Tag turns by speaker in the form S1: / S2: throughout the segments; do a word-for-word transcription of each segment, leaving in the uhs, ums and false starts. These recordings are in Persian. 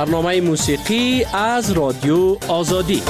S1: برنامه موسیقی از رادیو آزادی.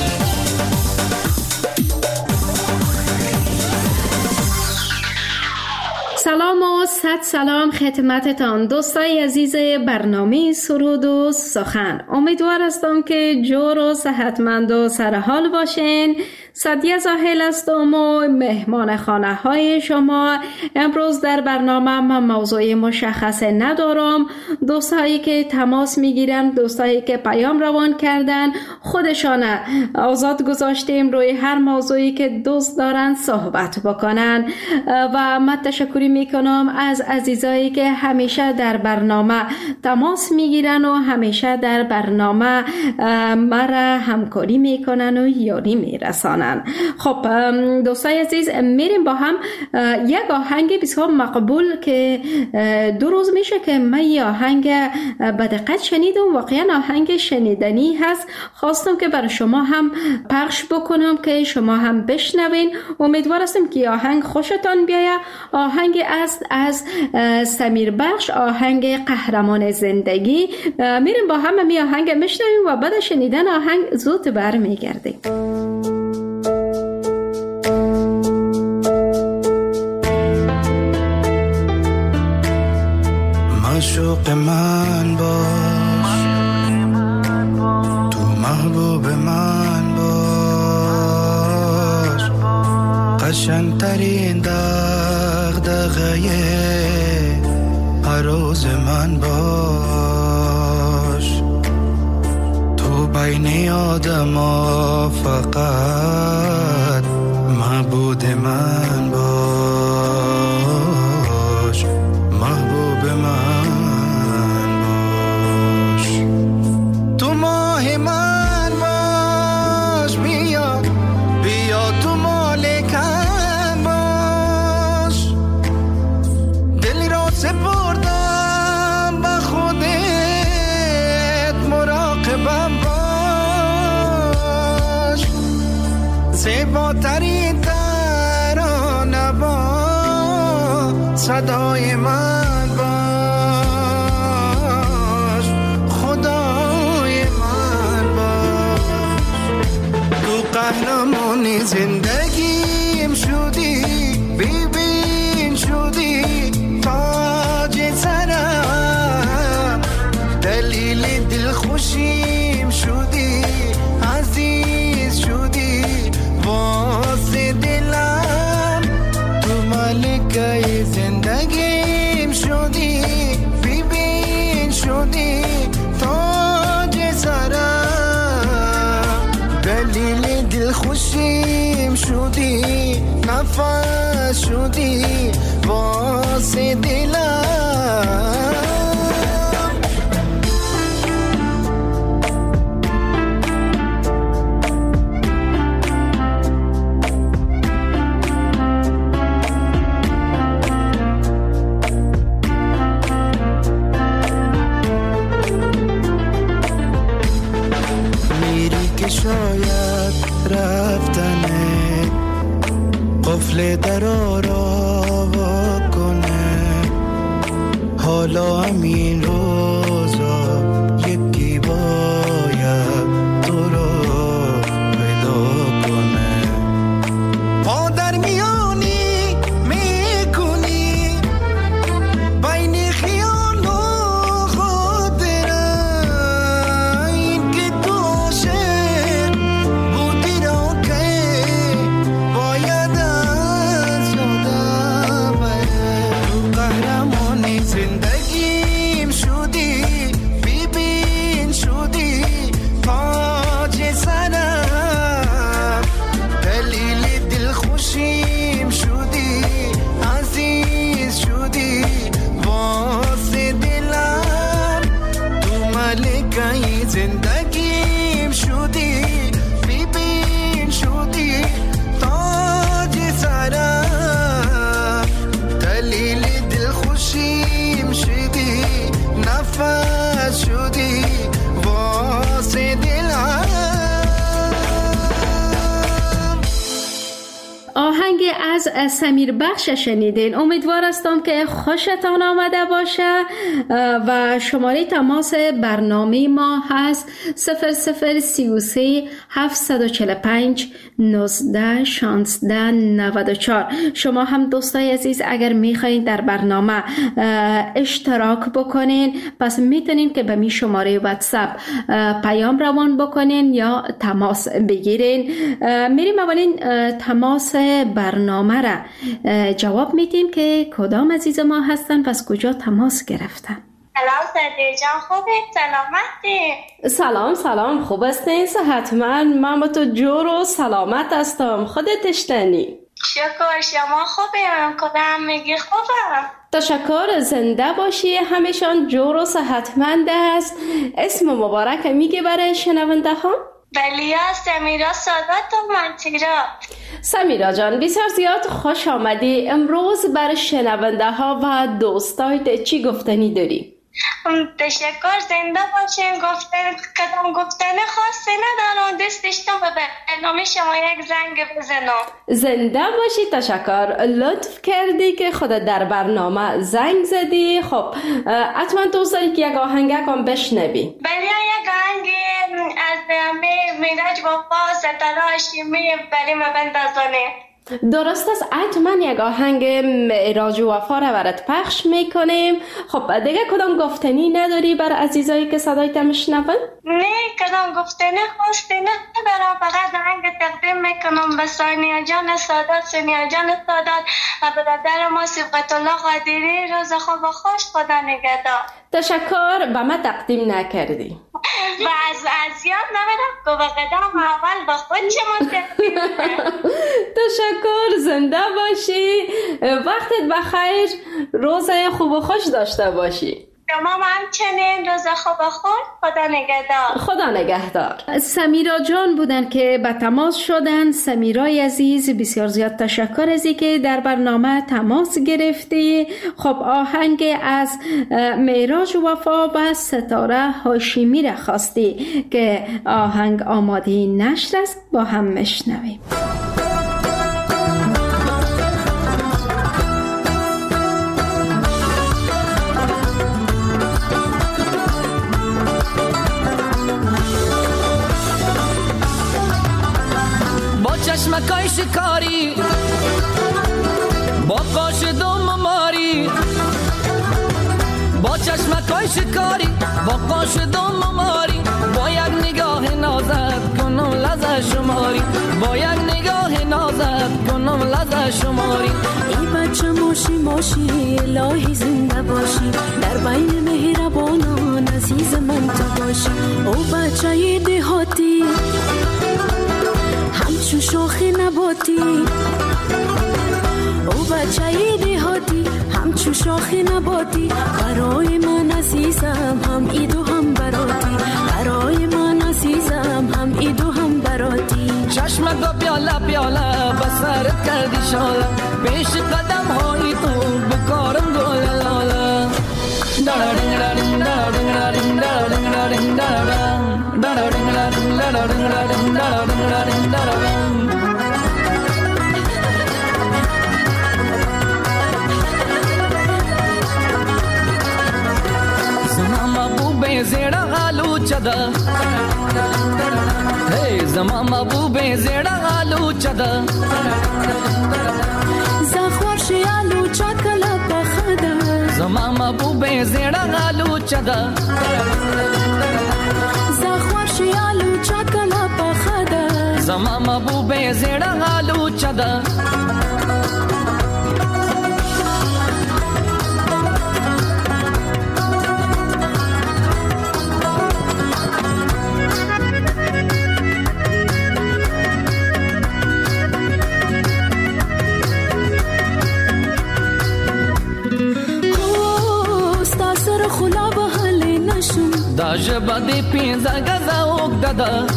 S2: سلام و صد سلام خدمتتان دوستای عزیز برنامه سرود و سخن. امیدوار هستم که جور و صحتمند و سرحال باشین. سعدیه زاهل هستم و مهمان خانه های شما. امروز در برنامه من موضوع مشخص ندارم. دوستایی که تماس میگیرن، دوستایی که پیام روان کردن، خودشان آزاد گذاشتیم روی هر موضوعی که دوست دارن صحبت بکنن و من تشکری میکنم از عزیزایی که همیشه در برنامه تماس میگیرن و همیشه در برنامه مرا همکاری میکنن و یاری میرسانن. خب دوستای عزیز، میریم با هم یک آهنگ بسیار مقبول که دو روز میشه که من یه آهنگ به دقت شنیدم، واقعا آهنگ شنیدنی هست. خواستم که برای شما هم پخش بکنم که شما هم بشنوین. امیدوار هستم که آهنگ خوشتان بیاید. آهنگ است از سمیر بخش، آهنگ قهرمان زندگی. میریم با هم می آهنگ میشنویم و بعد شنیدن آهنگ زود برمیگردیم.
S3: معشوق من باش، تو محبوب من باش، قشنگترین دغدغه هر روز من باش، تو بین آدما فقط معبود من باش، محبوب من زیباترین ترانه با صدای من باش، خدای من باش، تو قهرمانی زندگیم شدی، ببین شدی تاج سرم، دلیل دلخوشیم شدی، عزیز شدی واسه دلم، تو ملکه زندگیم شدی، ببین شدی تاج سرم، دلیل دلخوشیم شدی، نفس شدی واسه دلم. شاید رفتنه قفل درا را کنه، حالا همین روزا یکی باید تو رو پیدا کنه، پا در میانی میکنی بین خیال و خاطره، این که تو زندگیم
S2: آهنگ از سمیر بخش شنیدین. امیدوار هستم که خوشتان آمده باشه و شماره تماس برنامه ما هست صفر صفر سی و سه هفتصد و چهل و پنج نوزده شانزده نود و چهار. شما هم دوستای عزیز اگر میخواین در برنامه اشتراک بکنین، پس میتونین که به می شماره واتساپ پیام روان بکنین یا تماس بگیرین. میریم اولین تماس برنامه را جواب میدیم که کدام عزیز ما هستن، پس کجا تماس گرفتن.
S4: سلام سعدیه جان، خوبه؟ سلامتی؟
S2: سلام سلام، خوب هستین؟ صحتمند؟ من با تو جور و سلامت هستم. خودت اشتنی؟
S4: شکر، شما خوبه؟ کدام میگی خوبم؟
S2: تشکر، زنده باشی، همیشان جور و صحتمند است. اسم مبارک میگه برای شنونده ها؟
S4: بلیا سمیرا سادات و منتیرا.
S2: سمیرا جان بسیار زیاد خوش آمدی. امروز برای شنونده ها و دوستایت چی گفتنی داری؟
S4: تشکر، زنده باشین. گفتن کدام گفتن خاصی ندارم، دست داشتم به برنامه شما یک زنگ بزنم.
S2: زنده باشی، تشکر، لطف کردی که خودت در برنامه زنگ زدی. خب حتما دوست داری که یک آهنگ هم بشنوی.
S4: بله، یک آهنگ از میراج وفا ستاره هاشمی برای من بندازانه.
S2: درست است، حتما یک آهنگ معراج وفا را برات پخش میکنیم. خب دیگه کدام گفتنی نداری بر عزیزایی که صدایت میشنون؟
S4: نه، کدام گفتنی خواستی ندارم، فقط آهنگ تقدیم میکنم به سانیا جان سادات. سانیا جان سادات و برادر ما صبغت الله قادری. روز خوب و خوش، خدا نگهدار.
S2: تشکر، به ما تقدیم نکردی
S4: و از از یاد نمیرم که به قدم اول با خود چه تقدیم.
S2: تشکر، زنده باشی، وقتت بخیر، روز خوب و خوش داشته باشی.
S4: شما همچنین، روز خوب و خوش، خدا نگهدار.
S2: خدا نگهدار. سمیرا جان بودن که به تماس شدن. سمیرای عزیز بسیار زیاد تشکر ازی که در برنامه تماس گرفتی. خب آهنگ از معراج وفا و ستاره هاشمی را خواستی که آهنگ آماده نشر است، با هم مشنویم.
S5: چشمکای شکاری با قاش دوم ماری، با چشمکای شکاری با قاش دوم ماری، با یک نگاه نازت کنم لذت شماری، با یک نگاه نازت کنم لذت شماری.
S6: ای بچه ماشی ماشی الهی زنده باشی، در بین مهربانان عزیز من تو باشی. او بچه دهاتی همچون شاخ نباتی، او بچه دهاتی همچون شاخ نباتی، برای من عزیزم هم ایدو هم براتی، برای من عزیزم هم ایدو هم براتی.
S5: چشمت با پیاله پیاله بسرت کردی شاله، پیش قدم های تو بکارم گل لاله. دارنگ دارنگ دارنگ دارنگ دارنگ دارنگ دارنگ دارنگ دارنگ دارنگ دارنگ دارنگ. زمان محبوب زیرا آلو چدا، hey زمان محبوب زیرا آلو چدا،
S6: زخوار شی آلو چکلا بخدا،
S5: زمان محبوب زیرا آلو چدا،
S6: زخوار شی آلو چکلا بخدا،
S5: زمان محبوب زیرا آلو چدا. داج بدی پینزا گزا اوک دادا،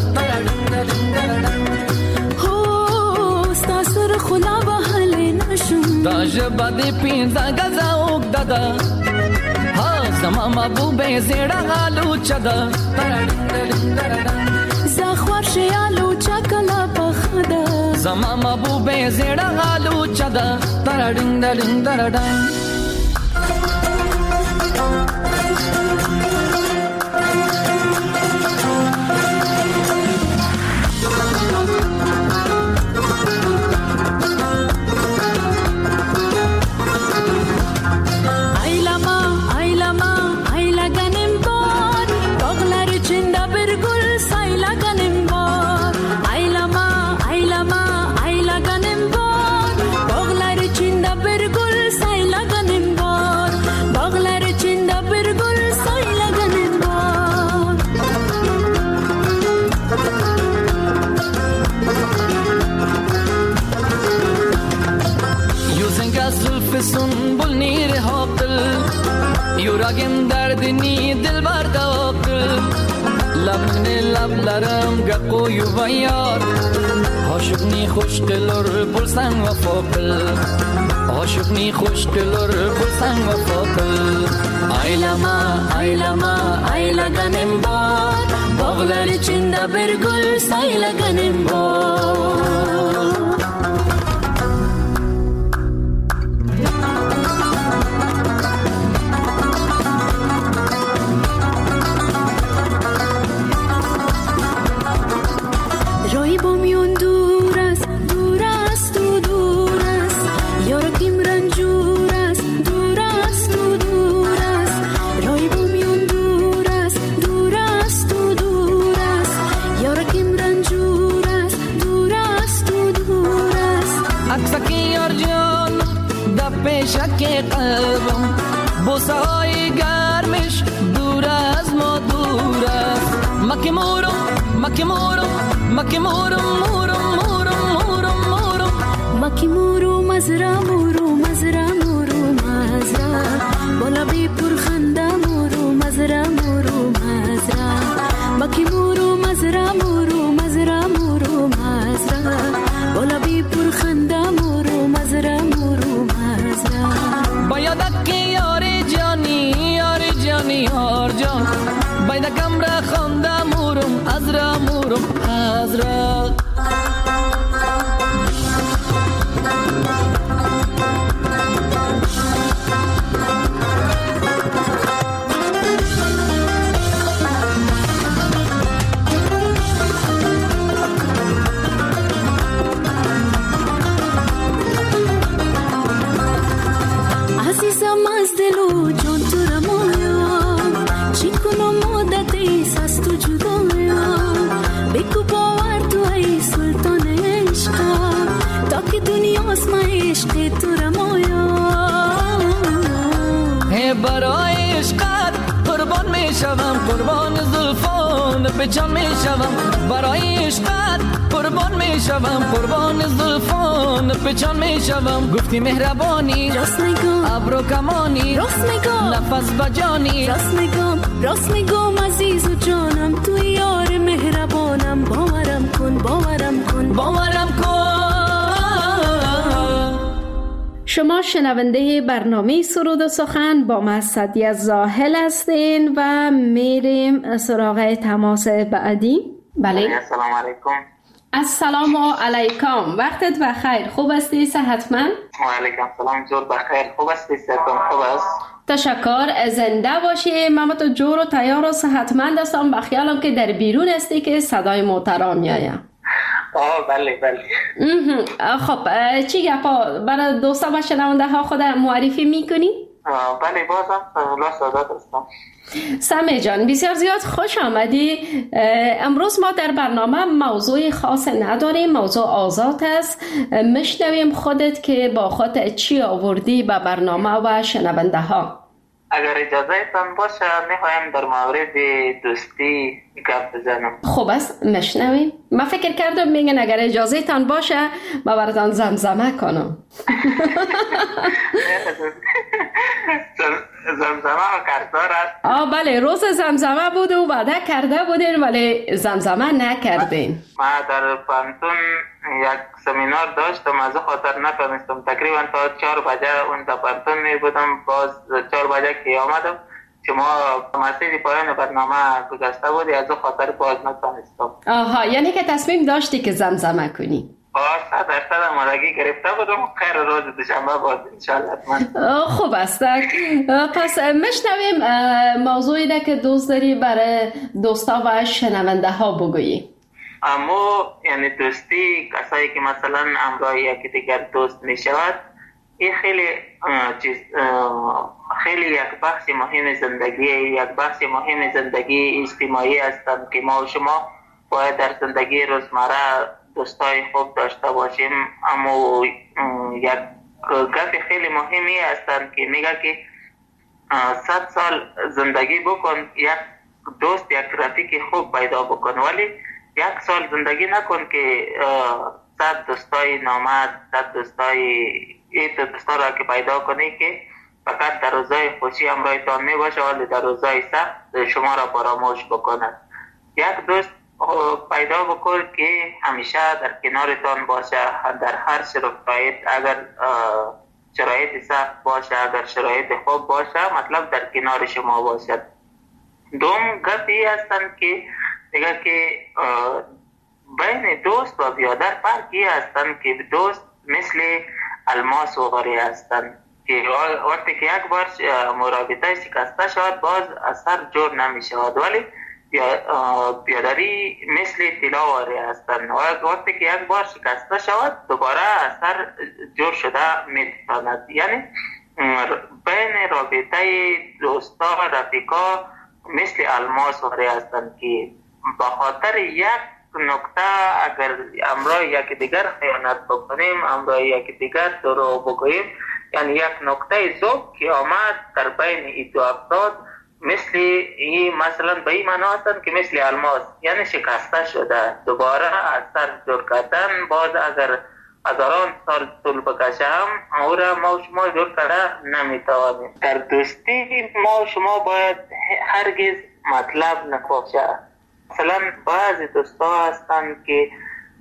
S6: هو ستاسر خلا بحلی نشون،
S5: داج بدی پینزا گزا اوک دادا، ها زمان محبوب زیرا آلو چدا،
S6: زخوار شی آلو چکلا بخدا،
S5: زما محبوب زیړه غالو چدا ترډنګ دړنګ دړډنګ سنبول نیر حاقل یوراگم دردنی دل برداقل لبن لبلرم گقو یو ویار عاشقنی خوش دلر بلسن و فاقل عاشقنی خوش دلر بلسن و فاقل ایلما ایلما ایلگنم بار باغلر چنده برگل سایلگنم بار پیشک قلبم بوسای گرمش دور از ما دور است مکی مورم مکی مورم مکی مورم مورم مورم مورم مورم مکی مورو مزرا مورو مزرا مورو مزرا بالا بی پر خنده مورو مزرا مورو مزرا مکی مورو مزرا مورو مزرا مورو مزرا بالا بی پر خنده مورو مزرا مورو بایدکی یاری جانی یاری جانی یار جان باید کمره خونده مورم از را مورم از را برای عشقت قربان می شوم قربان زلفان بچم می شوم برای عشقت قربان می شوم قربان زلفان بچم می شوم گفتی مهربانی راست میگم ابرو کمانی راست میگم نفس بجانی راست میگم راست میگم عزیز و جانم تو یار مهربانم باورم کن باورم کن باورم کن.
S2: شما شنونده برنامه سرود و سخن با من سعدیه زاهل هستین و میریم سراغ تماس بعدی. بله
S7: السلام علیکم.
S2: السلام علیکم، وقتت بخیر، خوب هستی؟ صحتمند؟
S7: و علیکم سلام، جور بخیر، خوب هستی؟ صحتم خوب است؟
S2: تشکر، زنده باشی. من تو جور و تیار و صحتمند هستم، بخیالم که در بیرون هستی که صدای محترم میایم.
S7: آه بله بله.
S2: خب چی گپا برای دوستا و شنونده ها خود معرفی میکنی؟
S7: بله بازم الله سعادت هستم.
S2: سمی جان بسیار زیاد خوش آمدی. امروز ما در برنامه موضوع خاص نداریم، موضوع آزاد است. مشنویم خودت که با خودت چی آوردی به برنامه و شنونده ها.
S7: اگر اجازه تان باشه میخوایم در مورد دوستی گپ بزنم.
S2: خوب است مشنویم. من فکر کردم میگن اگر اجازه تان باشه ما براتان زمزمه کنم.
S7: زمزمه و کردار است.
S2: آه بله، روز زمزمه بود و وعده کرده بودین ولی زمزمه نکردین.
S7: ما در پانتون یک سمینار داشتم، از خاطر نتونستم. تقریبا تا چهار بجه اون در پانتون می بودم، باز چهار بجه که آمدم شما مسیج پایان برنامه گذاشته بودی، از خاطر باز نتونستم.
S2: آها، یعنی که تصمیم داشتی که زمزمه کنی.
S7: آه درصد آمادگی گرفته بودم. خیر روز دوشنبه باز انشالله حتما.
S2: خوب است. پس میشنویم موضوعی ده که دوست داری برای دوستا و شنونده ها بگویی.
S7: اما یعنی دوستی کسایی که مثلا همراه یکی دیگر دوست می شود، این خیلی چیز خیلی یک بخش مهم زندگی یک بخش مهم زندگی اجتماعی هستند که ما و شما باید در زندگی روزمره دوستای خوب داشته باشیم. اما یک گپ خیلی مهمی هستند که میگه که صد سال زندگی بکن یک دوست یک رفیق خوب پیدا بکن، ولی یک سال زندگی نکن که صد دوستای نامرد صد دوستای این دوستا را که پیدا کنی که فقط در روزای خوشی همراهتان می باشه ولی در روزای سخت شما را فراموش بکند. یک دوست پیدا بکن که همیشه در کنارتان باشه در هر شرایط، اگر شرایط سخت باشه اگر شرایط خوب باشه، مطلب در کنار شما باشد. دوم گپی هستند که دیگه که بین دوست و بیادر فرقی هستند که دوست مثل الماس و غره هستند که وقتی که یک بار مرابطه شکسته شود باز اثر جور نمی شود، ولی بیادری مثل طلا و غره هستند. وقتی که یک بار شکسته شود دوباره اثر جور شده می تواند. یعنی بین رابطه دوستا و رفیقا مثل الماس و غره هستند که با خاطر یک نکته اگر امرای یک دیگر خیانت بکنیم، امرای یک دیگر دروغ بگوییم، یعنی یک نکته ذوب که آمد در بین این دو افراد مثل این مثلا به این معنا هستند که مثل الماس، یعنی شکسته شده دوباره از سر جور کردن باز اگر هزاران سال طول بکشه هم او را ما و شما جور کرده نمیتوانیم. در دوستی ما و شما باید هرگز مطلب نباشه. مثلا بعضی دوستا هستند که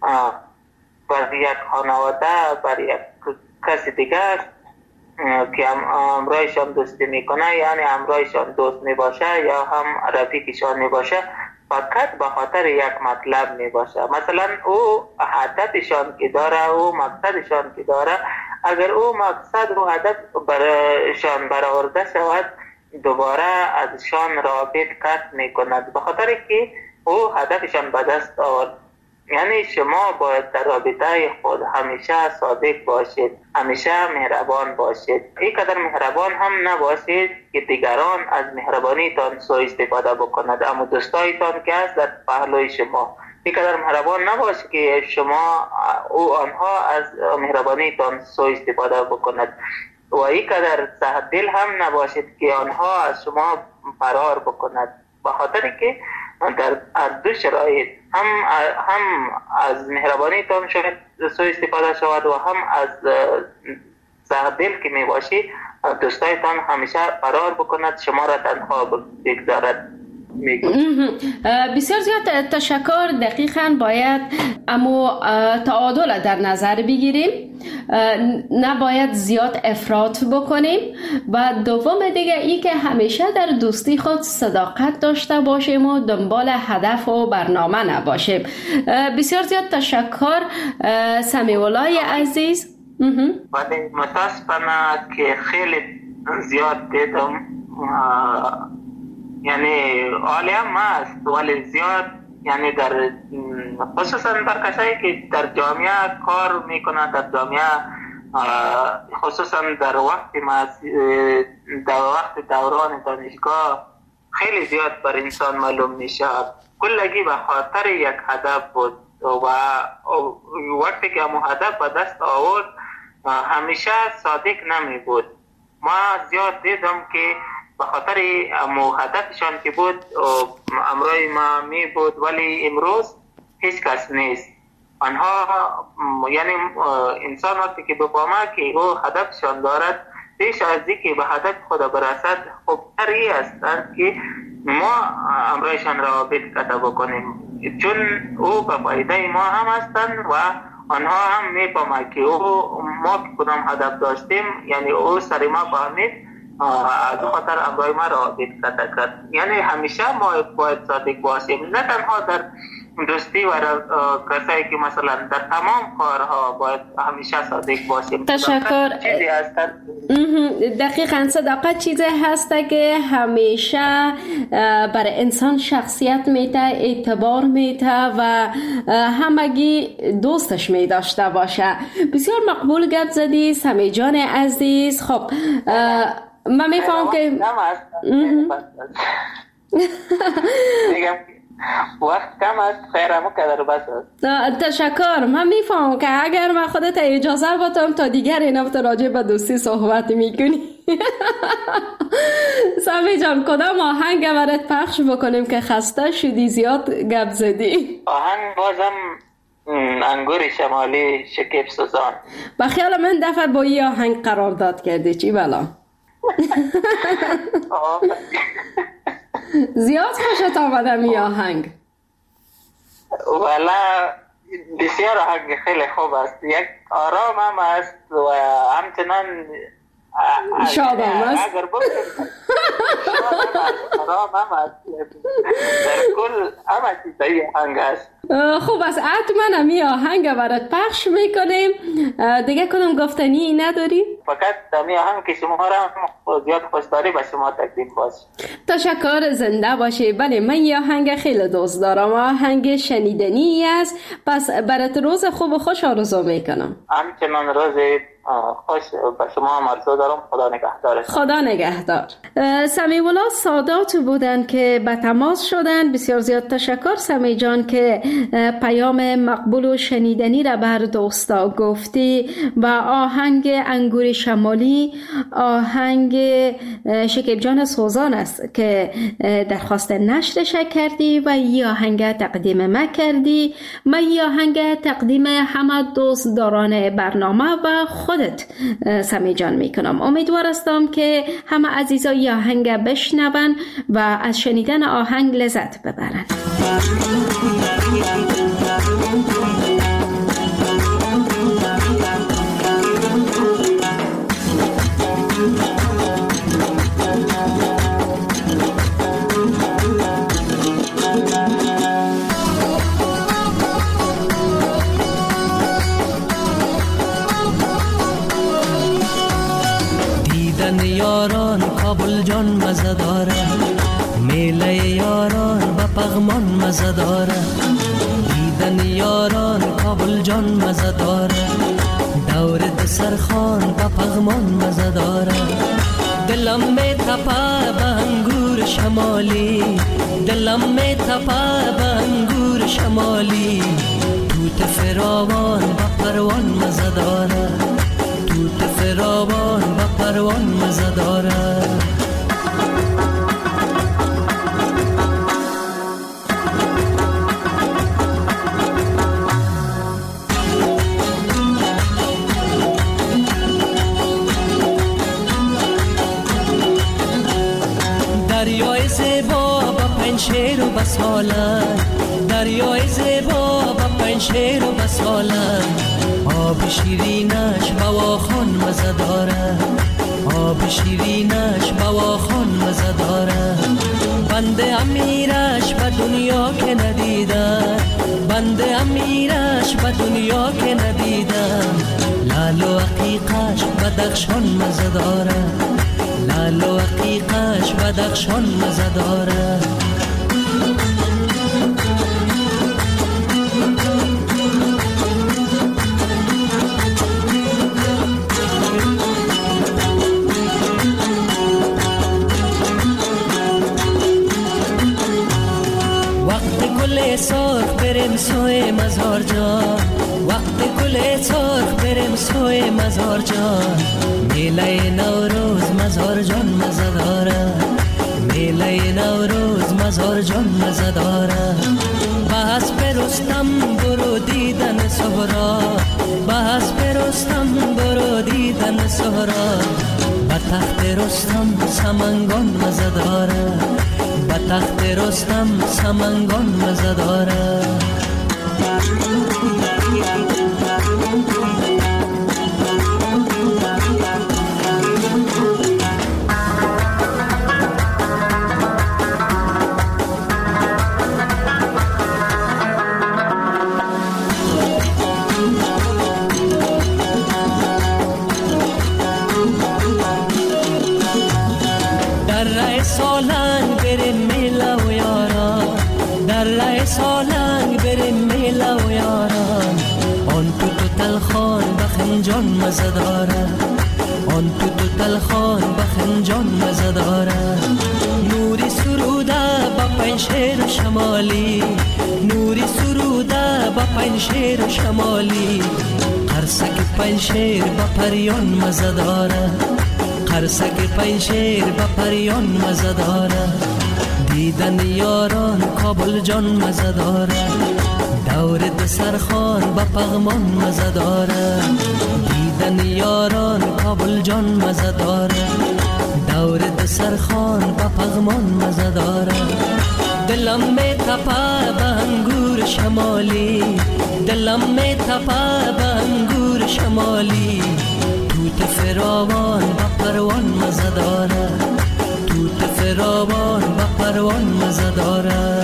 S7: بر یک خانواده بر یک کسی دیگر که همراهشان دوستی میکنه، یعنی همراهشان دوست میباشه یا هم رفیقشان میباشه، فقط به خاطر یک مطلب میباشه. مثلا او هدفشان که داره، او مقصدشان که داره، اگر او مقصد و هدف برشان برآورده شود دوباره ازشان رابط قطع میکند به خاطر که او هدفشان به دست آورد. یعنی شما باید در رابطه خود همیشه صادق باشید، همیشه مهربان باشید. اینقدر مهربان هم نباشید که دیگران از مهربانیتان سوء استفاده بکنند. اما دوستایتان که هست در پهلوی شما اینقدر مهربان نباشید که شما او آنها از مهربانیتان سوء استفاده بکنند و اینقدر سخت دل هم نباشید که آنها از شما فرار بکنند، به خاطر که در از دو شرایط هم هم از مهربانیتان شاید سوء استفاده شود و هم از سخت دل که می باشی دوستایتان همیشه فرار بکند، شما را تنها بگذارد.
S2: بسیار زیاد تشکر. دقیقاً باید اما تعادل در نظر بگیریم، نباید زیاد افراط بکنیم و دوم دیگه ای که همیشه در دوستی خود صداقت داشته باشیم و دنبال هدف و برنامه نباشیم. بسیار زیاد تشکر سمیع الله عزیز.
S7: ولی متاسفانه که خیلی زیاد دیدم، یعنی عالی هم هست ولی زیاد، یعنی در خصوصا در کسایی که در جامعه کار میکنند، در جامعه خصوصا در وقت در وقت دوران دانشگاه خیلی زیاد بر انسان معلوم میشه کلگی به خاطر یک هدف بود و وقتی که همون هدف به دست آورد همیشه صادق نمی بود. ما زیاد دیدم که به خاطر امو هدفشان که بود امروز ما می بود ولی امروز هیچ کس نیست. آنها یعنی انسان وقتی که بفهمه که او هدفشان دارد پیش از اینکه به هدف خود برسد خوبتری هستند که ما امروزشان را قطع بکنیم، چون او به فایده ما هم هستند و آنها هم میفهمند که او ما کدام هدف داشتیم، یعنی او سر ما فهمید از خاطر امروز ما را قطع کرد. یعنی همیشه ما باید صادق باشیم، نه تنها در دوستی و کسایی که مثلا در تمام کارها باید همیشه صادق باشیم.
S2: تشکر.
S7: چیزی هستن
S2: دقیقاً صداقت چیزی هست که همیشه برای انسان شخصیت میده، اعتبار میده و همگی دوستش میداشته باشه. بسیار مقبول گپ زدی سمی جان عزیز. خب من میفهم که
S7: وقت کم است، خیرمو کدر بس است.
S2: تشکر. من میفهم که اگر من خودت اجازه بدم تا دیگر این هفته راجع به دوستی صحبت میکنی. سمی جان کدام آهنگ برات پخش بکنیم که خسته شدی زیاد گپ زدی؟
S7: آهنگ بازم انگور شمالی شکیب سوزان.
S2: با خیال من دفعه با این آهنگ قرارداد کردی چی بلا؟ زیاد خوشت آمده می آهنگ؟
S7: والا بسیار آهنگ خیلی خوب است، یک آرام هم است و همچنان
S2: شادم است.
S7: اگر بکنم شادم است، آرام هم است، در کل همه چیزایی آهنگ است.
S2: خوب است، حتما می آهنگ برات پخش میکنیم. دیگه کدام گفتنی نداری؟
S7: فقط می آهنگ که شما را زیاد خوشداری به شما تقدیم باش.
S2: تشکر، زنده باشی. بله من یه آهنگ خیلی دوست دارم، آهنگ شنیدنی است، پس برات روز خوب و خوش آرزو میکنم.
S7: همچنان روز خوش به شما هم آرزو دارم. خدا نگهدار.
S2: خدا نگهدار. سمیع الله سادات بودن که به تماس شدن. بسیار زیاد تشکر سمیع جان که پیام مقبول و شنیدنی را بر دوستا گفتی. و آهنگ انگور شمالی آهنگ شکیب جان سوزان است که درخواست نشرش کردی و این آهنگ تقدیم ما کردی. من این آهنگ تقدیم همه دوست داران برنامه و خودت سمیع جان میکنم. امیدوار هستم که همه عزیزا این آهنگ بشنون و از شنیدن آهنگ لذت ببرن.
S5: دیدن یاران کابل جان مزه داره، میله یاران با پغمان مزه داره. دیدن یاران کابل جان مزه داره، دور دسرخان با پغمان مزه داره. دلم می تپه به انگور شمالی، دلم می تپه به انگور شمالی. توت فراوان با پروان مزه داره، توت فراوان با پروان مزه داره. دریای زیبا با پنشیر و بساله، دریای زیبا با پنشیر و بساله. آب شیرینش بواخان مزه داره، آب شیرینش بواخان مزه داره. بنده امیرش به دنیا که ندیدم، بنده امیرش به دنیا که ندیدم. لال و عقیقش بدخشان مزه داره، لال و عقیقش بدخشان مزه داره. سرخ بریم سوی مزار جان، وقت گل سرخ بریم سوی مزار جان. میله نوروز مزار جان مزه داره، میله نوروز مزار جان مزه داره. بس برستم برو دیدن سهرا، بس برستم برو دیدن سهرا. به تخت رستم سمنگان مزه داره، به تخت رستم سمنگان مزه داره. تلخان بخنجان مزه داره، آن تو تو تلخان بخنجان مزه داره. نوری سروده با پنشیر شمالی، نوری سروده با پنشیر شمالی. قرصک پنشیر با پریان مزه داره، قرصک پنشیر با پریان مزه داره. دیدن یاران کابل جان مزه داره، دور دسرخان با پغمان مزه داره. دیدن یاران کابل جان مزه داره، دور دسرخان با پغمان مزه داره. دلم می تپه به انگور شمالی، دلم می تپه به انگور شمالی. توت فراوان با پروان مزه داره، توت فراوان با پروان مزه داره.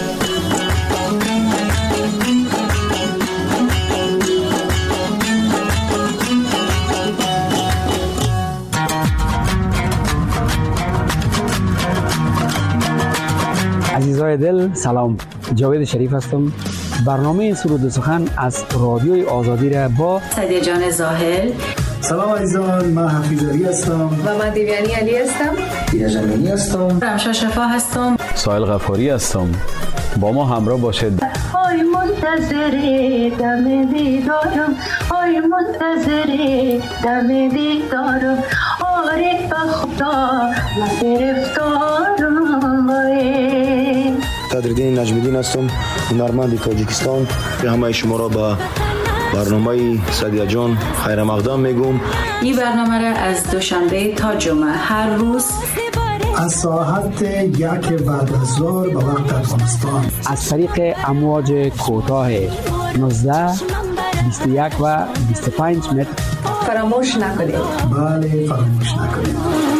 S8: عزیزای دل سلام، جاوید شریف هستم. برنامه سرود و سخن از رادیوی آزادی را با
S9: سعدیه جان زاهل.
S10: سلام عزیزان، من حفیظ علی هستم
S11: و من دیویانی علی هستم.
S10: دینا جمیلی هستم.
S9: رمشا شفا هستم.
S12: سایل غفاری هستم. با ما همراه باشید.
S13: آی منتظر دم دیدارم، آی منتظر دم دیدارم، آره به خدا من گرفتارم.
S14: قدردین نجمیدین هستم، هنرمند تاجیکستان. به همه شما را با برنامه سعدیه جان خیر مقدم میگم.
S9: این برنامه را از دوشنبه تا جمعه هر روز
S10: از ساعت یک بعد از ظهر به وقت افغانستان
S8: از طریق امواج کوتاه نوزده، بیست و یک و بیست و پنج متر
S11: فراموش نکنید.
S10: بله فراموش نکنید.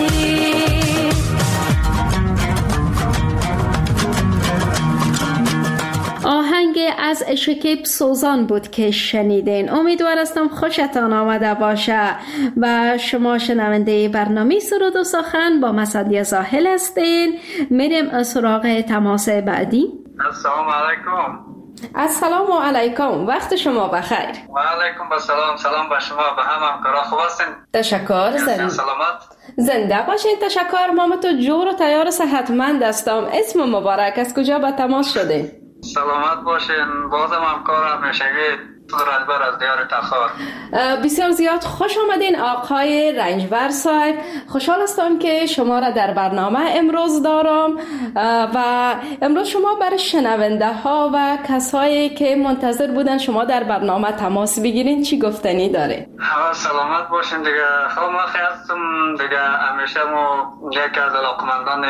S2: آهنگ از شکیب سوزان بود که شنیدین. امیدوار هستم خوشتان آمده باشه. و شما شنونده برنامه سرود و سخن با سعدیه زاهل هستین. میریم سراغ تماس بعدی.
S7: السلام علیکم.
S2: السلام علیکم، وقت شما بخیر.
S7: و علیکم السلام. سلام به شما، به همه همکارا. خوب هستین؟
S2: تشکر. زنده
S7: سلامت
S2: زنده باشین. تشکر. ما تو جور و تیار صحتمند هستم. اسم مبارک، از کجا به تماس شدین؟
S7: سلامت باشین. بازم همکار همیشگی رهبر از دیار تخار.
S2: بسیار زیاد خوش آمدین آقای رنجبر صاحب. خوشحال هستم که شما را در برنامه امروز دارم و امروز شما برای شنونده ها و کسایی که منتظر بودن شما در برنامه تماس بگیرین چی گفتنی داره؟
S7: ها سلامت باشین دیگه. خب ما خیلی هستم دیگه. همیشه ما یکی از علاقمندان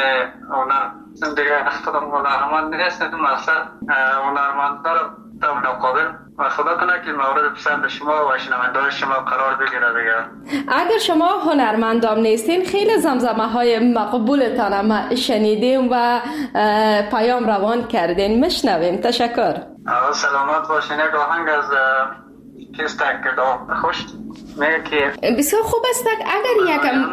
S7: هنر دیگه خودم هنرمند نیست، مقصد هنرمند دارم در مقابل و خدا کنه که مورد پسند شما و شنونده‌های شما قرار بگیره دیگه.
S2: اگر شما هنرمندام نیستین، خیلی زمزمه های مقبولتان ما شنیدیم و پیام روان کردین، مشنویم. تشکر.
S7: سلامت باشین. یک آهنگ از کیستک که خوش میگه که
S2: بسیار خوب است. اگر یکم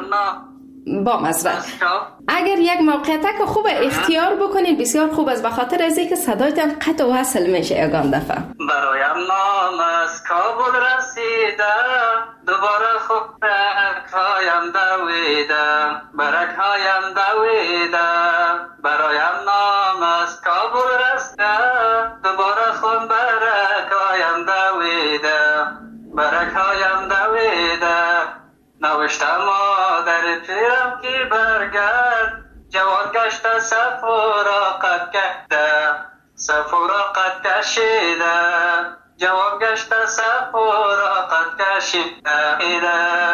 S2: با مزرد اگر یک موقعیت خوب اختیار بکنید بسیار خوب است، به خاطر از اینکه صدایتان قطع و وصل میشه یگان دفعه.
S7: برایم نام از کابل رسیده، دوباره خوب برکهایم دویده، برکهایم دویده. برایم نام از کابل رسیده، دوباره خوب برکهایم دویده، برکهایم دویده. نوشته مادر پیرم که برگرد، جوان گشته سفورا قد کرده، سفورا قد کشیده. جوان گشته سفورا قد کشیده.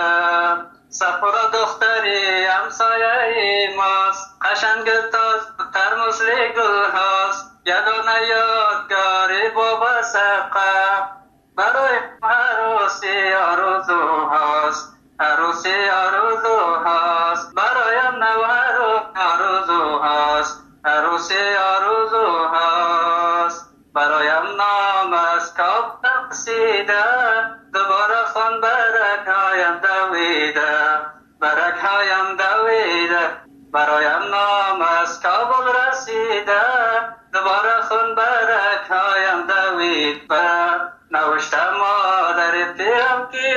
S7: سفورا دختری همسایه ماست، قشنگ تاز تر مثل گل هاست. یگانه یادگاری بابا سقه، برای عروسی آرزو هاست، عروسی آرزو هاست. برایم نوارو آرزو هاست، عروسی آرزو هاست. برایم نام از کاب رسیده، دوباره خون برکهایم دویده، برکهایم دویده. برایم نام از کابل رسیده، دوباره خون برکهایم دوید. نوشته مادر
S15: سفر تیرم که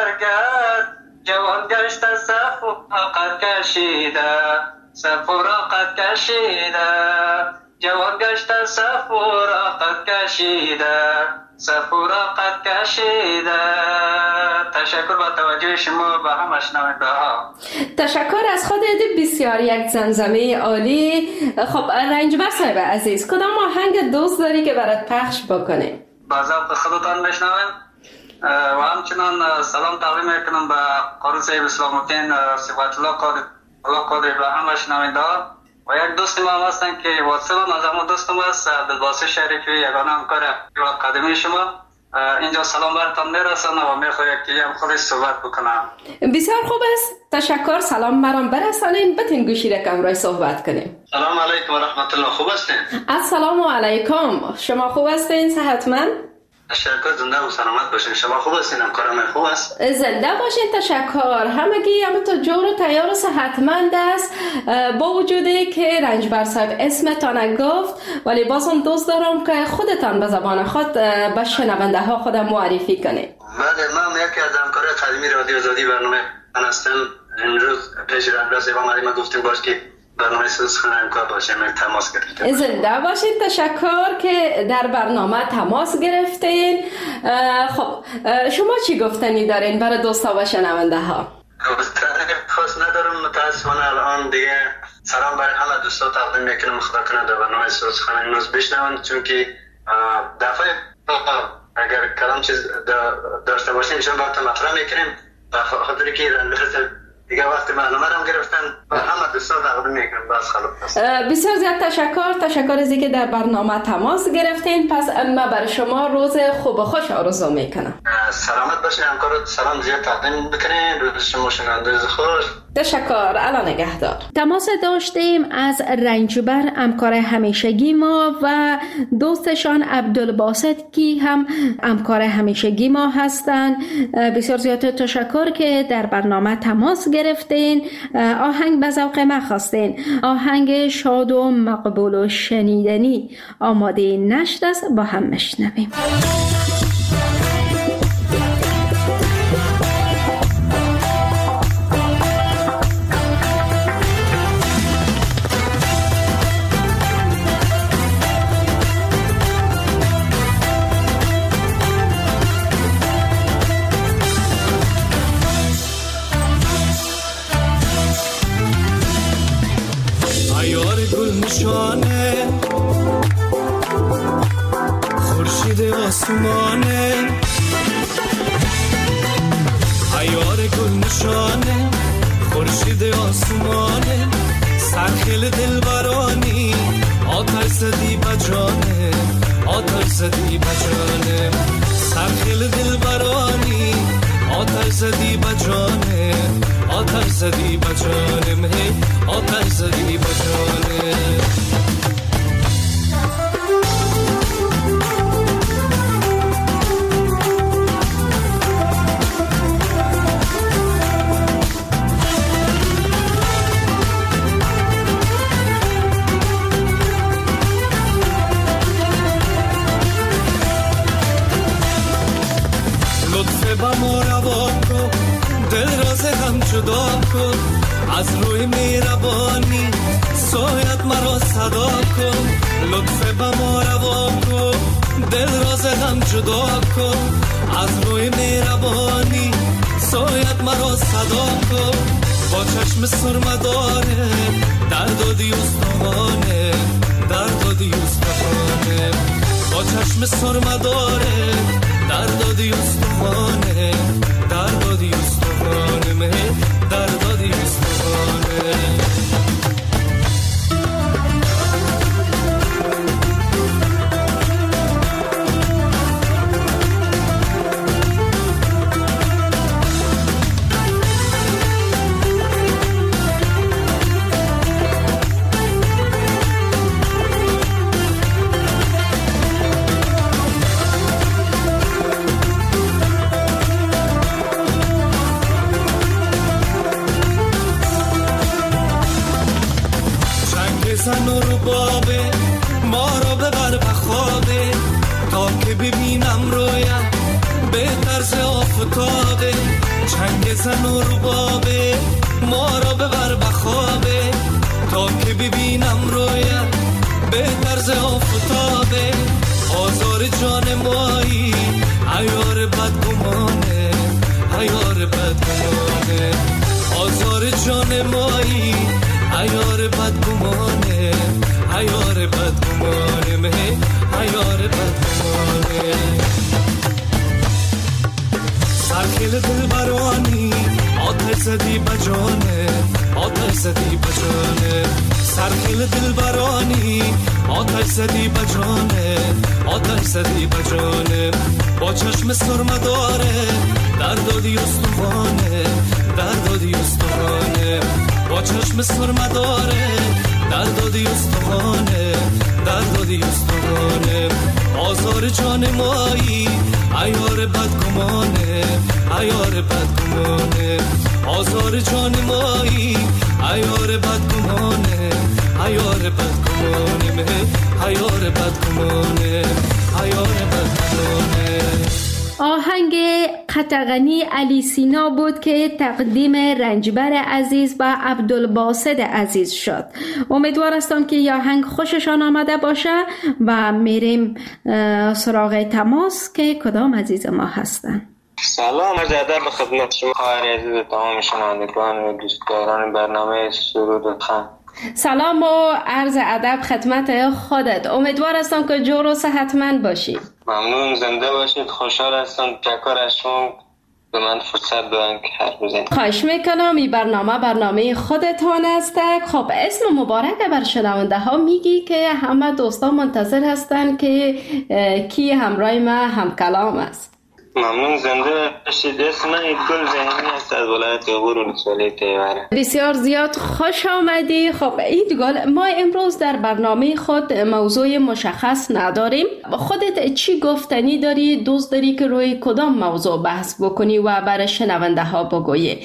S15: برگرد جوان گشت صف و قد کشیده صف و قد کشیده جوان گشت صف و قد کشیده صف و قد کشیده. تشکر با توجه شما به همه شنونده ها.
S2: تشکر از خودت، بسیار یک زمزمه عالی. خب رنجبر صاحب عزیز، کدام آهنگ دوست داری که برات پخش بکنیم؟
S15: با ذوق خودتان بشنویم و همچنان سلام تقدیم میکنم به قاری صاحب اسلام الدین صفت الله قادری به همه شنونده ها و یک دوست ما هستن که واتساپ هم از همون دوستم هست، عبدالباسط شریفی، یگانه همکار و قدیمی شما. اینجا سلام برتان میرسانم و میخوایم که هم خودش صحبت بکنم.
S2: بسیار خوب است، تشکر. سلام برام برسانیم، بتین گوشی رکم رای صحبت کنیم.
S15: سلام علیکم و رحمت الله. خوب هستین؟
S2: السلام علیکم. شما خوب هستین؟ صحتمند؟
S15: تشکر، زنده و سلامت باشین. شما خوب هستین؟ همکارم خوب است؟
S2: زنده باشین. تشکر. همگی همینطور جور و تیار و صحتمند است، با وجودی که رنجبر صاحب اسمتان گفت، ولی بازم دوست دارم که خودتان به زبان خود به شنونده ها خود معرفی کنید.
S15: بله، من یکی از همکار قدیمی رادیو آزادی برنامه من هستم. امروز پیش رنجبر صاحب آمدیم و گفتیم باش که برنامه سخن همکار باشیم، تماس گرفتیم.
S2: زنده باشید. تشکر که در برنامه تماس گرفتین. خب شما چی گفتنی دارین برای دوستا و شنونده ها؟
S15: گفتنی خاص ندارم، متاسفانه الان دیگه سلام برای همه دوستا تقدیم میکنم. خدا کنه در برنامه سخن امروز بشنون، چون که دفعه اگر کلام چیز داشته باشیم ایشان وقت مطرح میکنیم و خاطری که رنجبر دیگه وقتی برنامه رو گرفتن و همه دوستان تقدیم میکنم. بس خلاص.
S2: بسیار زیاد تشکر. تشکر از اینکه در برنامه تماس گرفتین. پس ما برای شما روز خوب و خوش آرزو میکنم.
S15: سلامت باشین. همکارات سلام زیاد تقدیم بکنین. روز شما شنونده خوش.
S2: تشکر. الان نگهدار. تماس داشتیم از رنجبر، همکار همیشگی ما، و دوستشان عبدالباسط که هم همکار همیشگی ما هستند. بسیار زیاد تشکر که در برنامه تماس گرفتین. آهنگ به ذوق ما خواستین، آهنگ شاد و مقبول و شنیدنی آماده نشت است، با هم مشنویم.
S3: نشانه خورشید آسمانه، عیار گل نشانه خورشید آسمانه، سرخیل دلبرانی آتش زدی بجانه، آتش زدی بجانه، سرخیل دلبرانی آتش زدی بجانه، آتش زدی بجانه، مهی آتش زدی بجانه. لطفه با ما روا کن، دل راز هم جدا کن، از روی مهربانی سایت مرا صدا کن. لطفه با ما روا کن، دل راز هم جدا کن، از روی مهربانی سایت مرا صدا کن. با چشم سرمداره دردادی استخوانه، دردادی استخوانه، با چشم سرمداره دردادی استخوانه، دردادی استخوانه، مه دردادی استخوانه. طرز آفتابه، چنگ زن و ربابه، ما را ببر بخوابه تا که ببینم رویت به طرز آفتابه. آزار جان مایی عیار بدگمانه، عیار بدگمانه، آزار جان مایی عیار بدگمانه، عیار بدگمانه، مه عیار بدگمانه. سرخیل دل برانی آتش زدی بجانه، آتش زدی بجانه، سرخیل دل برانی آتش زدی بجانه، آتش زدی بجانه. با چشم سرمه داره در دادی استوانه، در دادی استوانه، با چشم سرمه داره در دادی استوانه، در دادی استوانه. آزار جان مایی عیار بدگمانه، عیار بدگمانه، آزار جان مایی عیار بدگمانه، عیار بدگمانه، مه عیار بدگمانه، عیار بدگمانه.
S2: آهنگ قطغنی علی سینا بود که تقدیم رنجبر عزیز و عبدالباسط عزیز شد. امیدوار هستم که آهنگ خوششان آمده باشه و میریم سراغ تماس که کدام عزیز ما هستن.
S16: سلام، عرض ادب به خدمت شما خواهر عزیز و تمام شنوندگان و دوستداران برنامه سرود و خان.
S2: سلام و عرض ادب خدمت خودت. امیدوار هستم که جور و صحتمند باشی.
S16: ممنون، زنده باشید. خوشحال هستم. تشکر از شما به من فرصت دادن که حرف بزنم.
S2: خواهش میکنم. این برنامه برنامه خودتان است. خب اسم مبارک بر شنونده ها میگی که همه دوستان منتظر هستن که کی همراه ما هم کلام است.
S16: ممنون، زنده باشید. اسم من ایدگل ذهنی است از ولایت غور ولسوالی تیوره.
S2: بسیار زیاد خوش آمدی. خب ایدگل، ما امروز در برنامه خود موضوع مشخص نداریم. خودت چی گفتنی داری؟ دوست داری که روی کدام موضوع بحث بکنی و برای شنونده ها بگویی؟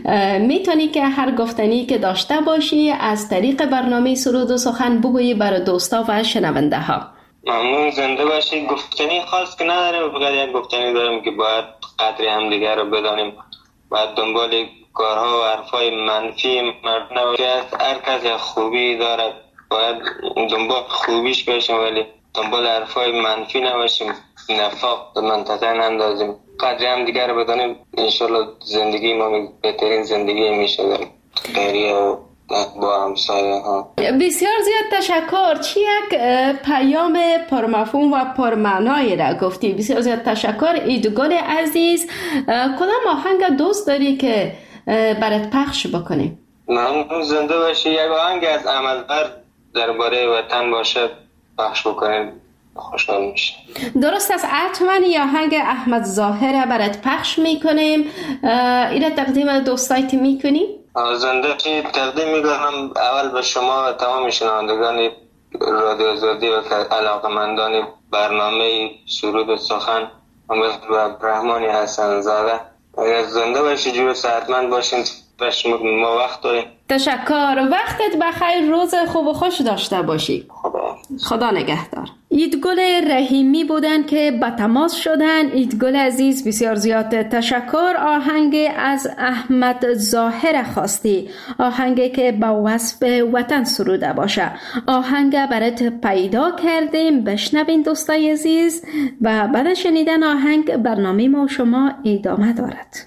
S2: میتونی که هر گفتنی که داشته باشی از طریق برنامه سرود و سخن بگویی برای دوستا و شنونده ها.
S16: ممنون، زنده باشید. گفتنی خاص که نداریم، فقط یک گفتنی داریم که باید قدر هم دیگر رو بدانیم، باید دنبال کارها و حرفای منفی مرد نباشید. هر کس یک خوبی دارد، باید دنبال خوبیش باشیم ولی دنبال حرفای منفی نباشیم، نفاق به منطقه نندازیم، قدر هم دیگر رو بدانیم. انشالله زندگی ما بهترین زندگی میشه داریم غیریه و با همسایه ها.
S2: بسیار زیاد تشکر. چی یک پیام پرمفهوم و پرمعنایی را گفتی. بسیار زیاد تشکر ایدگل عزیز. کدام آهنگ دوست داری که برات پخش بکنیم؟
S16: ممنون، زنده باشی. یک آهنگ از عملبر درباره وطن باشه پخش بکنیم، خوشحال میشه.
S2: درست است. حتما یه آهنگ احمد ظاهر برات پخش میکنیم. اینا تقدیم دوستایت میکنیم.
S16: زنده چی تقدیم میکنم اول به شما و تمام شنوندگان رادیو آزادی و علاقمندان برنامه سرود و سخن و عبدالرحمن حسن زاده. اگر زنده باشید جور صحتمند باشین و شما ما وقت داریم.
S2: تشکر. وقتت بخیر. روز خوب و خوش داشته باشی.
S16: خدا
S2: خدا نگهدار. ایدگل رحیمی بودن که به تماس شدن. ایدگل عزیز بسیار زیاد تشکر. آهنگ از احمد ظاهر خواستی، آهنگی که با وصف وطن سروده باشه. آهنگ برات پیدا کردیم، بشنوین دوستای عزیز و بعد شنیدن آهنگ برنامه ما شما ادامه دارد.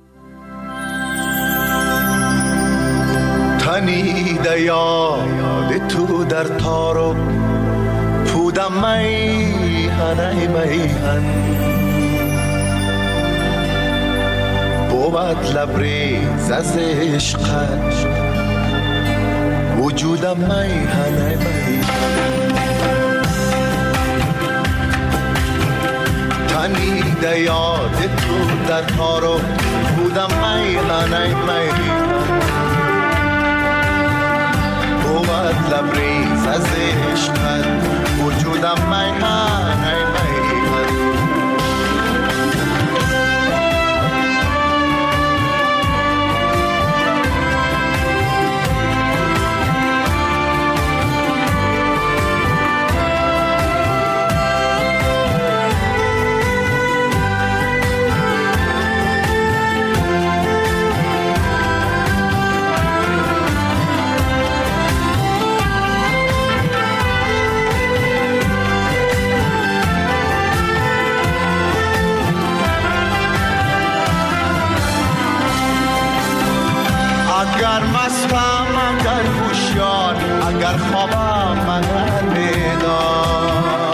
S3: تنیده یاد تو در تارو پودم میهن میهن بود لبریز از عشقت وجودم میهن میهن تنیده یاد تو در تارو بودم میهن میهن بود لبریز از عشقت وجودم میهن میهن مستم اگر هوشیار، اگر خوابم اگر بیدار.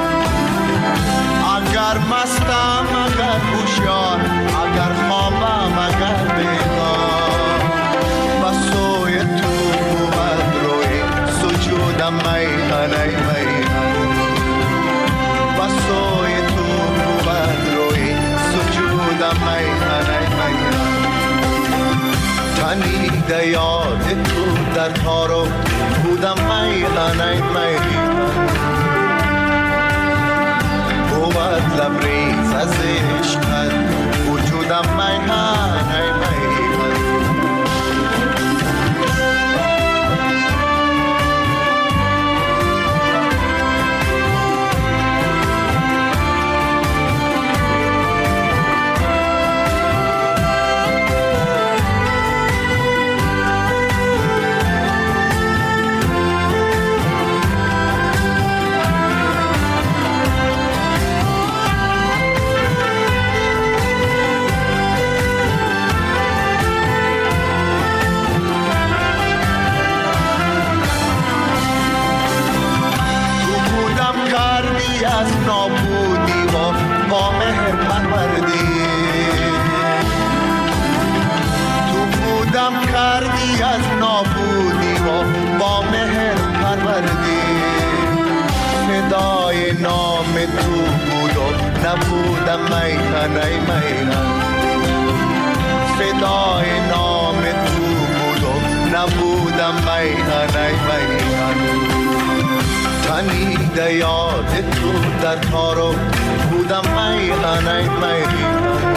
S3: اگر مستم اگر هوشیار، اگر خوابم اگر بیدار. و سوی تو بود روی سجودم میهن ای میهن. و سوی تو بود روی سجودم میهن ای میهن. تنیده یاد تو در تارو بودم میهن ای میهن. بود لبریز از عشقت وجودم میهن ای میهن. از نابودی و با مهر پروردی. تو بودم کردی از نابودی و با مهر پروردی. فدای نام تو بود و نبودم میهن ای میهن. فدای نام تو بود و نبودم میهن ای میهن. تنیده یاد تو در تارو بودم میهن ای میهن.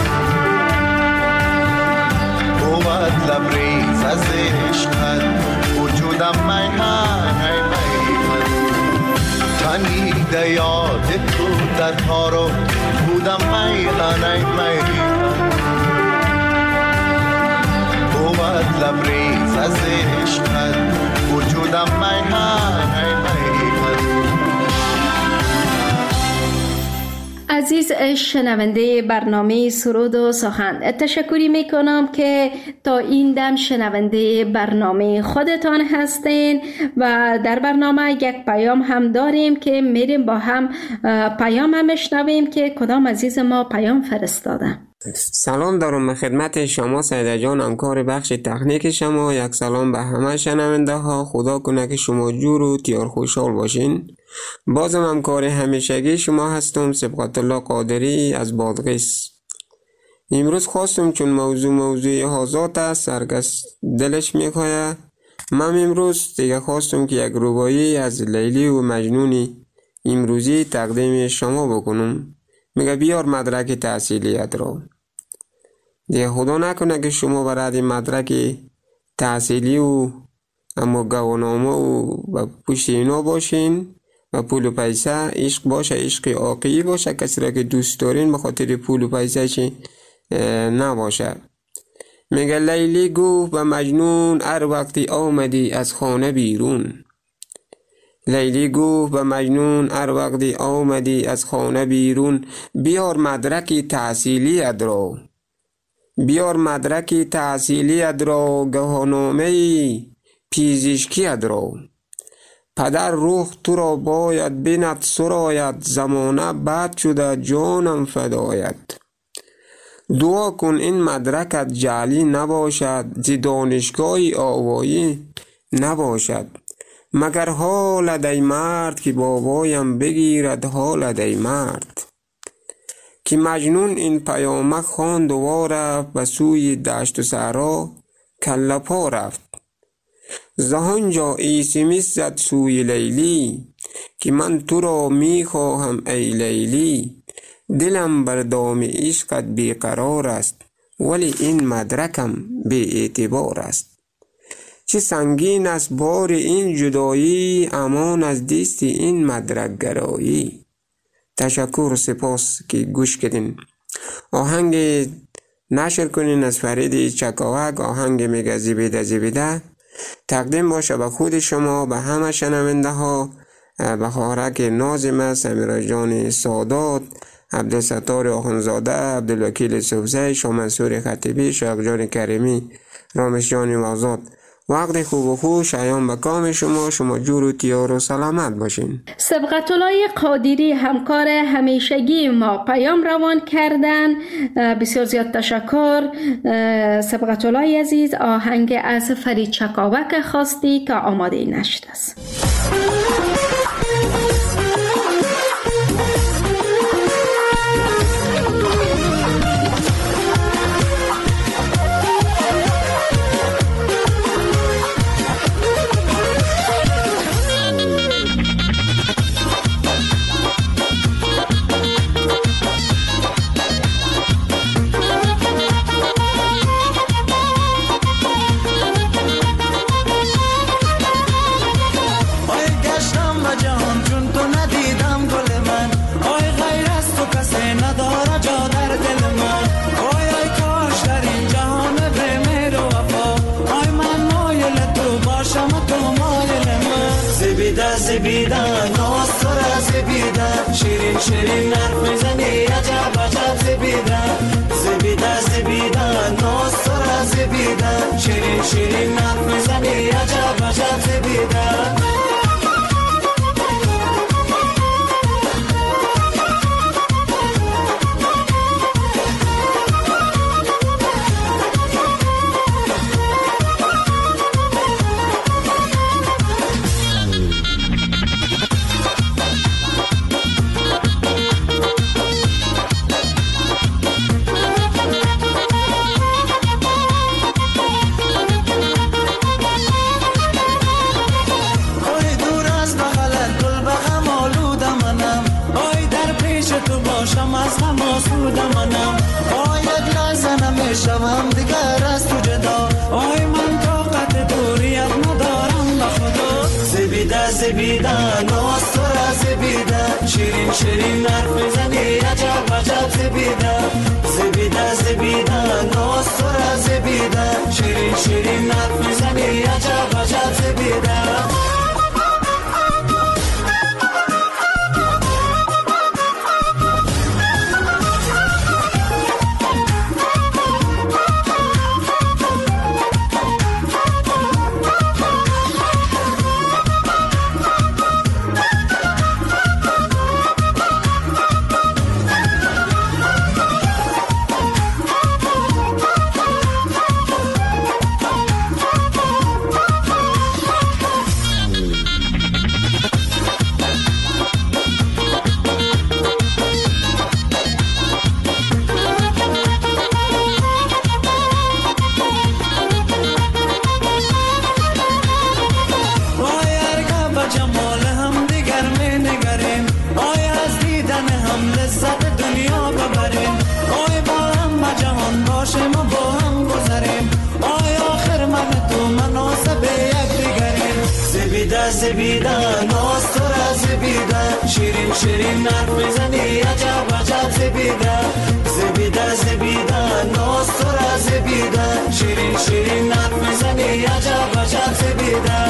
S3: بود لبریز از عشقت وجودم میهن ای میهن. تنیده یاد تو در تارو بودم میهن ای میهن. بود لبریز از عشقت وجودم میهن ای میهن.
S2: عزیز شنونده برنامه سرود و سخن، تشکری میکنم که تا این دم شنونده برنامه خودتان هستین و در برنامه یک پیام هم داریم که میریم با هم پیام هم بشنویم که کدام عزیز ما پیام فرستاده.
S17: سلام دارم خدمت شما سیده جان، همکار بخش تکنیک شما. یک سلام به همه شنونده ها. خدا کنه که شما جور و تیار خوشحال باشین. بازم همکار همیشگی شما هستم، سبقت الله قادری از بادغیس. امروز خواستم چون موضوع موضوع حاضات است، سرگس دلش میخواه. من امروز دیگه خواستم که یک ربایی از لیلی و مجنونی امروزی تقدیم شما بکنم. میگه بیار مدرک تحصیلیت را. دیگه خدا نکنه که شما برای مدرک تحصیلی و اما گواهنامه و, و پشت اینا باشین و پول و پیسه عشق باشه، عشق عاقلی باشه، کسی را که دوست دارین به خاطر پول و پیسه چی نباشه. میگه لیلی گفت به مجنون هر وقتی آمدی از خانه بیرون. لیلی گفت به مجنون هر وقتی آمدی از خانه بیرون. بیار مدرکی تحصیلی ادرا. بیار مدرکی تحصیلی ادرا، گواهنامه پزشکی ادرا. پدر روح تو را باید بیند سرایت، زمانه بد شده جانم فدایت. دعا کن این مدرکت جعلی نباشد، زی دانشگاهی آوایی نباشد. مگر حال دی مرد که بابایم بگیرد حال دی مرد. که مجنون این پیامک خواند و رفت به سوی دشت و صحرا کله پا رفت. زهانجا ایسیمیس زد سوی لیلی که من تو را می خواهم ای لیلی. دلم بر دام عشقت بیقرار است ولی این مدرکم بی اعتبار است. چه سنگین است بار این جدایی، امان از دست این مدرک گرایی. تشکر و سپاس که گوش کردین. آهنگ نشر کنین از فرید چکاوک، آهنگ میگه زیبیده زیبیده، تقدیم باشه به خود شما، به همه شنونده ها، به خواهرک نازم سمیرا جان سادات، عبدالستار آخونزاده، عبدالوکیل صوفزی، شاه منصور خطیبی، شاه جان کریمی، رامش جان وزاد. وقت خوب و خوش شایان به کام شما. شما جور و تیار و سلامت باشین.
S2: سبقت الله قادری همکار همیشگی ما پیام روان کردن. بسیار زیاد تشکر سبقت الله عزیز. آهنگ از فرید چکاوک خواستی که آماده نشده است.
S5: زبیدن ناصر زبیدن شیرین شیرین حرف میزنی عجب عجب زبیدن زبیدن زبیدن ناصر زبیدن شیرین شیرین حرف میزنی عجب عجب زبیدن شوم دیگر از تو جدا آی من طاقت دوریت ندارم به خدا زبیده زبیده ناصر زبیده شیرین شیرین حرف میزنی عجب عجب زبیده زبیده زبیده ناصر زبیده شیرین شیرین حرف میزنی عجب عجب زبیده زبیده ناصر زبیده شیرین شیرین حرف میزنی عجب عجب زبیده زبیده زبیده ناصر زبیده شیرین شیرین حرف میزنی عجب عجب زبیده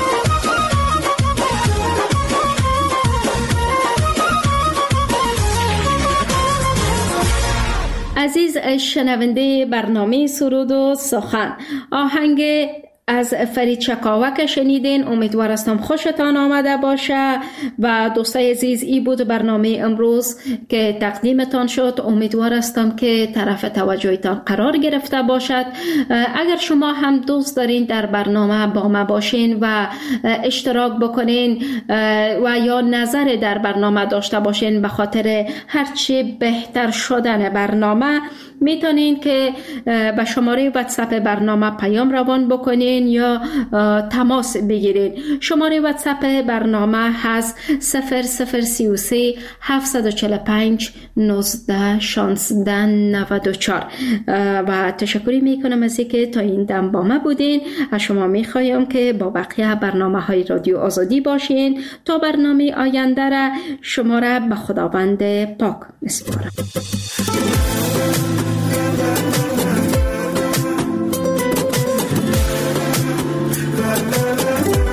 S2: عزیز شنونده برنامه سرود و سخن، آهنگ از فرید چکاوک شنیدین. امیدوار هستم خوشتان آمده باشه و دوستای عزیز ای بود برنامه امروز که تقدیمتان شد. امیدوار هستم که طرف توجهتان قرار گرفته باشد. اگر شما هم دوست دارین در برنامه با ما باشین و اشتراک بکنین و یا نظر در برنامه داشته باشین به خاطر هرچی بهتر شدن برنامه، میتونین که به شماره واتساپ برنامه پیام روان بکنین یا تماس بگیرین. شماره واتساپ برنامه هست صفر صفر سی و سه هفتصد و چهل و پنج نوزده شانزده نود و چهار. و تشکری میکنم از اینکه تا این دم با ما بودین. از شما میخوایم که با بقیه برنامه های رادیو آزادی باشین. تا برنامه آینده را شما را به خداوند پاک میسپارم.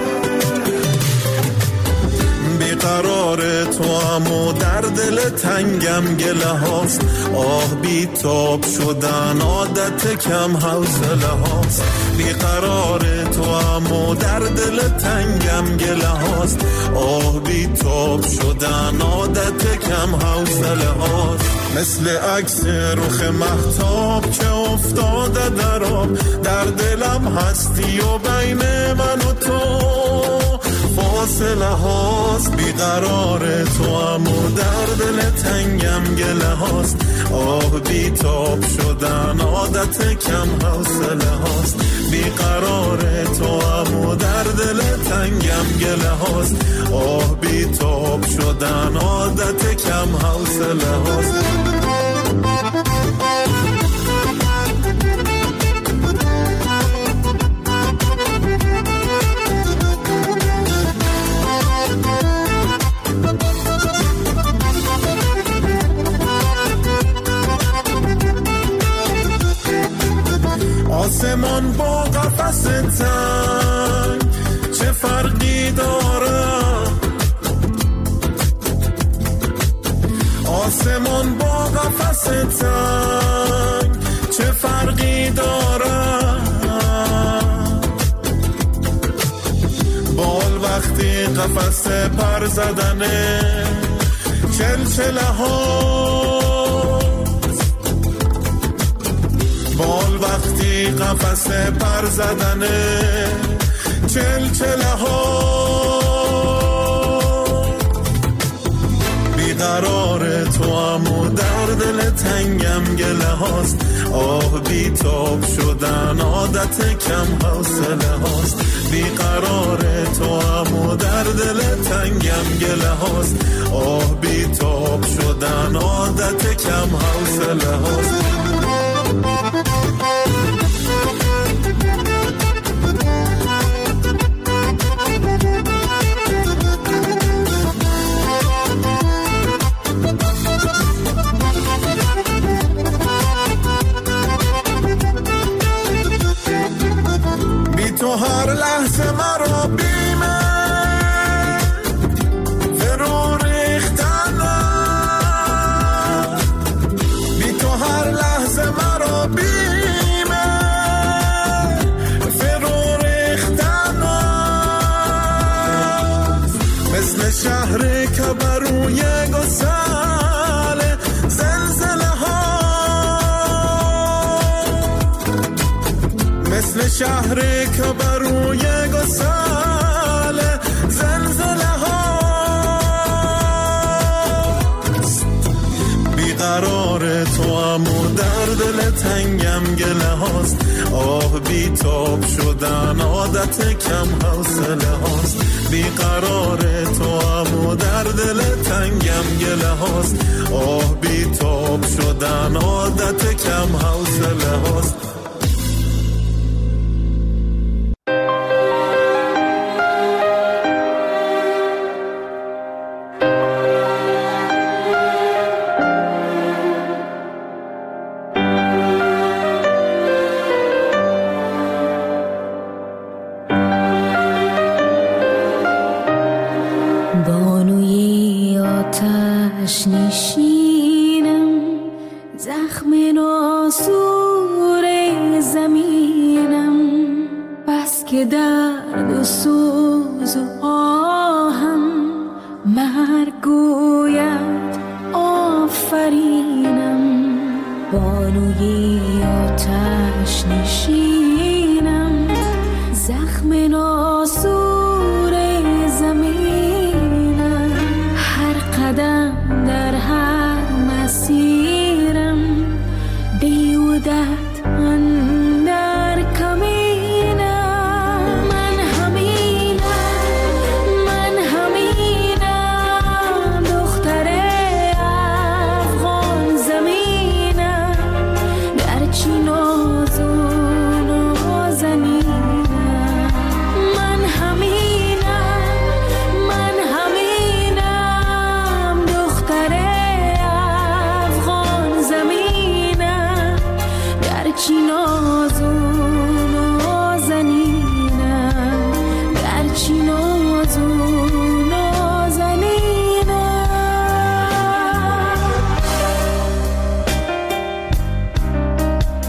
S18: بیقرار تو هم و در دل تنگ تنگم گله هاست، آه بی تاب شدن عادت کم حوصله هاست. بیقرار تو اما در دل تنگم گله هاست، آه بی تاب شدن عادت کم حوصله هاست. مثل عکس رخ مهتاب که افتاده در آب، در دلم هستی و بین من و تو فاصله هاست. بیقرار تو اما در دل تنگم گله هاست، آه بی تاب شدن عادت کم حوصله هاست. بیقرار تو اما در دل تنگم گله هاست، آه بی تاب شدن عادت کم حوصله هاست. آسمان با قفس تنگ چه فرقی داره؟ آسمان با قفس تنگ چه فرقی داره؟ بال وقتی قفس پر زدنه چلچله ها، بال وقتی قفس پر زدنه چلچله ها. بیقرار تو اما در دل تنگم گله هاست، آه بی تاب شدن عادت کم حوصله هاست. بیقرار تو اما در دل تنگم گله هاست، آه بی تاب شدن عادت کم حوصله هاست. بی تو هر لحظه مرا بیمه فرو ریختنه، بی تو هر لحظه مرا بیمه فرو ریختنه. مثل شهر که بروی گسل زلزله ها، مثل شهر که بروی گسل زلزله ها. بیقرار تو اما در دل تنگم گله هاست، آه بی تاب شدن عادت کم حوصله هاست. بیقرار تو اما در دل تنگم گله هاست، آه بی تاب شدن عادت کم حوصله هاست.
S6: بانوی آتش نشینم، زخم ناسور زمینم، بس که درد و سوز و آهم مرگ گوید آفرینم. بانوی آتش نشینم، زخم ناسور زمینم، هر قدم در هر مسیرم بیودت اندر کمینم. من همینم، من همینم، دختر افغان زمینم، گرچه نازون و نازنینم. من همینم، من همینم، دختر افغان زمینم، گرچه نازون و نازنینم، گرچه نازون و نازنینم.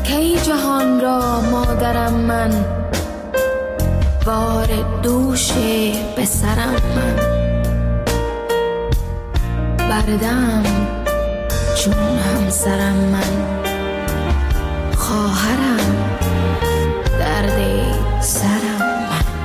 S6: کی جهان را مادرم من، بار دوش به سرم من، بردم چون همسرم من، خواهرم درد سرم من.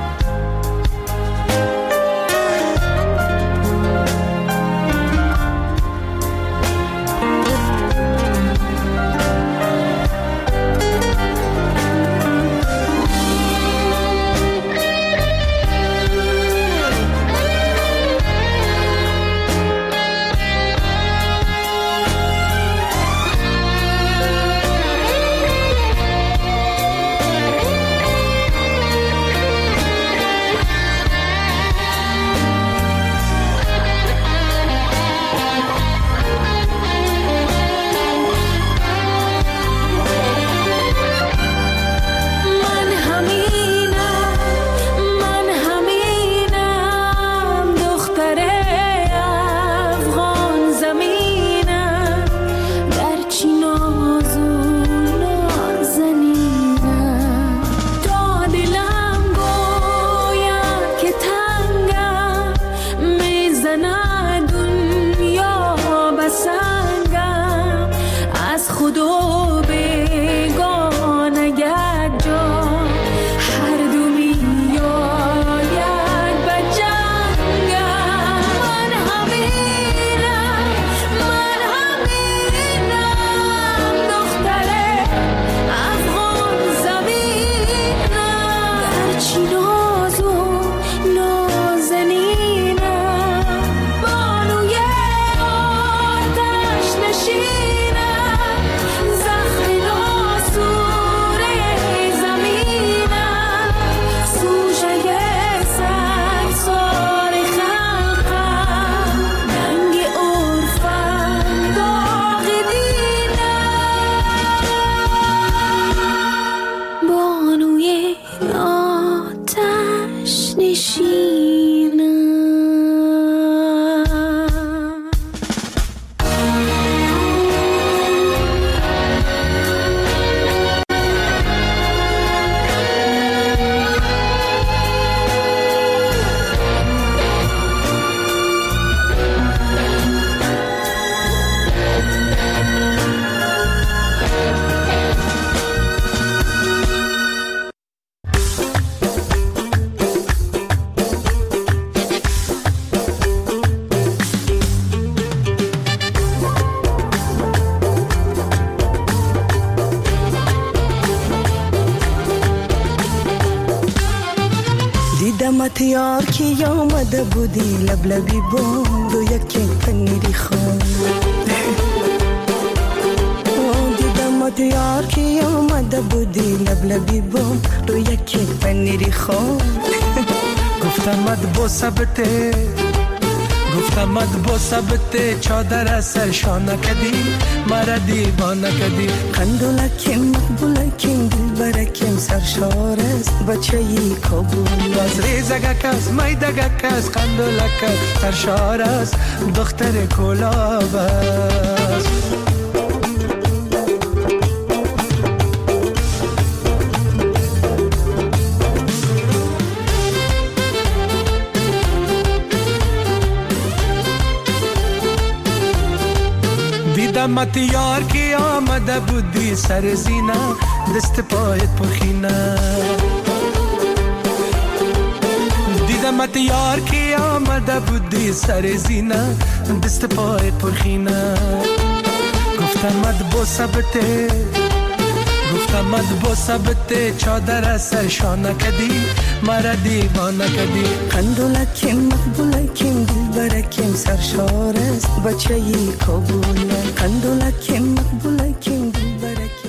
S19: دمت یار کی آمده بودی لبلبی بند و یکی پنیری خون دیدمت یار کی آمده بودی لبلبی بند رو یکی پنیری خون
S20: گفتمت با ثبته گفتمت با ثبته چادر سر شانه کدی مرا دیوانه کدی
S19: قندولکیم مقبولکیم دلبرکیم سرشار است بچه ای کابل
S20: از ریزگک است میدگک است قندولک است سرشار است دختر کلاب است دیدمت یار کی آمده بودی سر زینه دست پایت پرخینه دیدمت یار کی آمده بودی سر زینه دست پایت پرخینه گفتمت با ثبته گفتمت با ثبته چادر سر شانه کدی مرا دیوانه کدی
S19: قندولکیم مقبولکیم دلبرکیم سرشار است بچه ای کابل قندولکیم مقبولکیم دلبرکیم